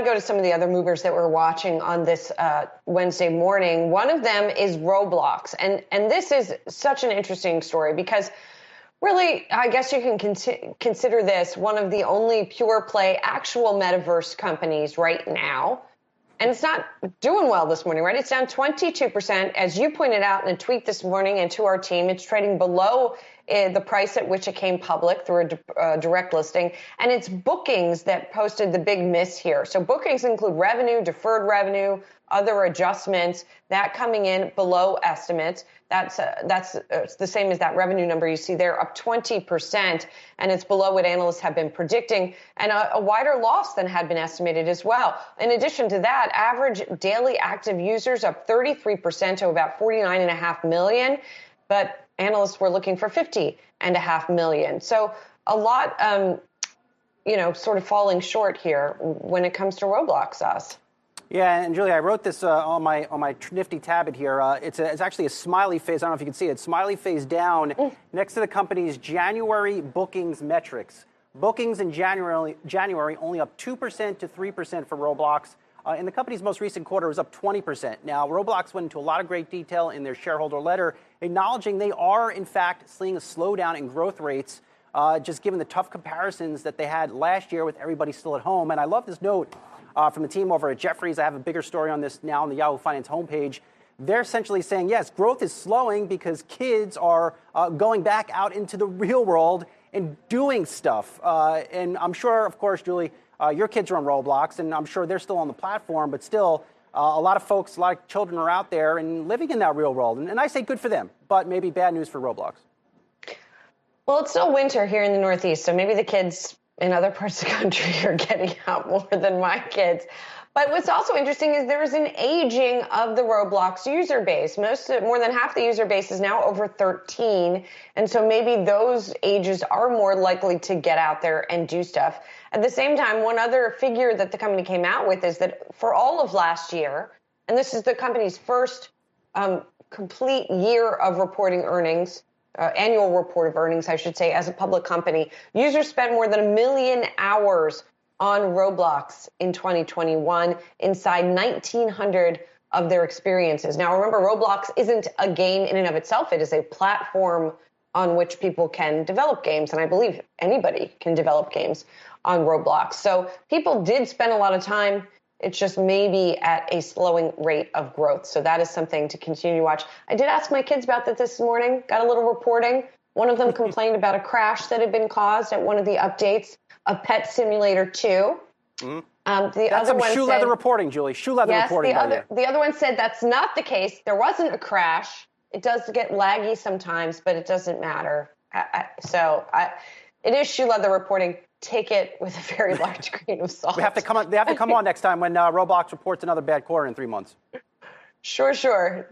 to go to some of the other movers that we're watching on this Wednesday morning. One of them is Roblox. And this is such an interesting story because really, I guess you can consider this one of the only pure play actual metaverse companies right now. And it's not doing well this morning, right? It's down 22%. As you pointed out in a tweet this morning and to our team, it's trading below the price at which it came public through a direct listing. And it's bookings that posted the big miss here. So bookings include revenue, deferred revenue, other adjustments, that coming in below estimates. That's the same as that revenue number you see there, up 20%, and it's below what analysts have been predicting, and a wider loss than had been estimated as well. In addition to that, average daily active users up 33% to about 49.5 million, but analysts were looking for 50.5 million. So a lot, sort of falling short here when it comes to Roblox, us. Yeah, and Julie, I wrote this on my nifty tablet here. It's actually a smiley face. I don't know if you can see it. Smiley face down next to the company's January bookings metrics. Bookings in January only up 2% to 3% for Roblox. In the company's most recent quarter, it was up 20%. Now, Roblox went into a lot of great detail in their shareholder letter, acknowledging they are, in fact, seeing a slowdown in growth rates, just given the tough comparisons that they had last year with everybody still at home. And I love this note from the team over at Jefferies. I have a bigger story on this now on the Yahoo Finance homepage. They're essentially saying, yes, growth is slowing because kids are going back out into the real world and doing stuff. And I'm sure, of course, Julie, your kids are on Roblox, and I'm sure they're still on the platform, but still a lot of folks, a lot of children are out there and living in that real world. And I say good for them, but maybe bad news for Roblox. Well, it's still winter here in the Northeast, so maybe the kids in other parts of the country are getting out more than my kids. But what's also interesting is there is an aging of the Roblox user base. More than half the user base is now over 13. And so maybe those ages are more likely to get out there and do stuff. At the same time, one other figure that the company came out with is that for all of last year, and this is the company's first complete year of reporting earnings, annual report of earnings, I should say, as a public company, users spent more than 1 million hours on Roblox in 2021 inside 1,900 of their experiences. Now, remember, Roblox isn't a game in and of itself. It is a platform on which people can develop games, and I believe anybody can develop games on Roblox. So people did spend a lot of time. It's just maybe at a slowing rate of growth. So that is something to continue to watch. I did ask my kids about that this morning, got a little reporting. One of them complained about a crash that had been caused at one of the updates of Pet Simulator 2. Mm-hmm. That's some shoe leather reporting, Julie. Shoe leather reporting. The other one said that's not the case. There wasn't a crash. It does get laggy sometimes, but it doesn't matter. It is shoe leather reporting. Take it with a very large grain of salt. They have to come on next time when Roblox reports another bad quarter in 3 months. Sure.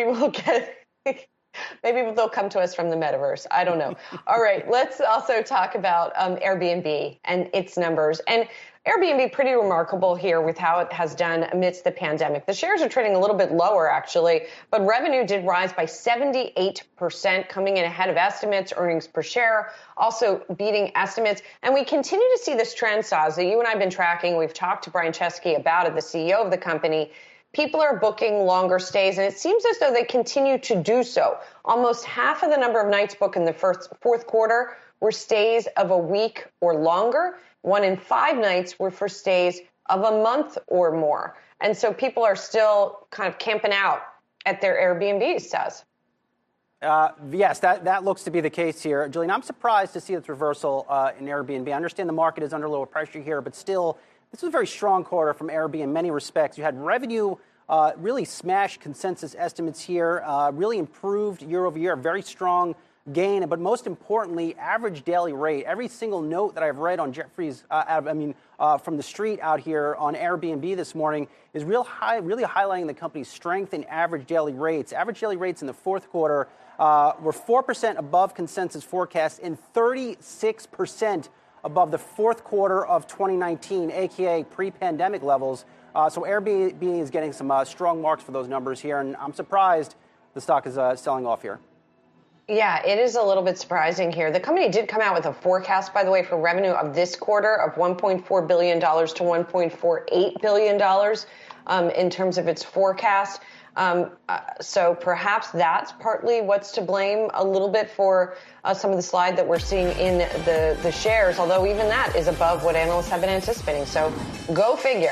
Maybe they'll come to us from the metaverse. I don't know. All right, let's also talk about Airbnb and its numbers. And Airbnb, pretty remarkable here with how it has done amidst the pandemic. The shares are trading a little bit lower, actually, but revenue did rise by 78%, coming in ahead of estimates, earnings per share, also beating estimates. And we continue to see this trend, Saz, that you and I have been tracking. We've talked to Brian Chesky about it, the CEO of the company. People are booking longer stays, and it seems as though they continue to do so. Almost half of the number of nights booked in the fourth quarter were stays of a week or longer. 1 in 5 nights were for stays of a month or more. And so people are still kind of camping out at their Airbnbs, Saz. Yes, that looks to be the case here. Julian, I'm surprised to see this reversal in Airbnb. I understand the market is under a little pressure here, but still, this was a very strong quarter from Airbnb in many respects. You had revenue really smash consensus estimates here, really improved year over year, very strong gain, but most importantly, average daily rate. Every single note that I've read on Jefferies, from the street out here on Airbnb this morning is really highlighting the company's strength in average daily rates. Average daily rates in the fourth quarter were 4% above consensus forecasts and 36% above the fourth quarter of 2019, aka pre-pandemic levels. So Airbnb is getting some strong marks for those numbers here, and I'm surprised the stock is selling off here. Yeah, it is a little bit surprising here. The company did come out with a forecast, by the way, for revenue of this quarter of $1.4 billion to $1.48 billion in terms of its forecast. So perhaps that's partly what's to blame a little bit for some of the slide that we're seeing in the shares, although even that is above what analysts have been anticipating. So go figure.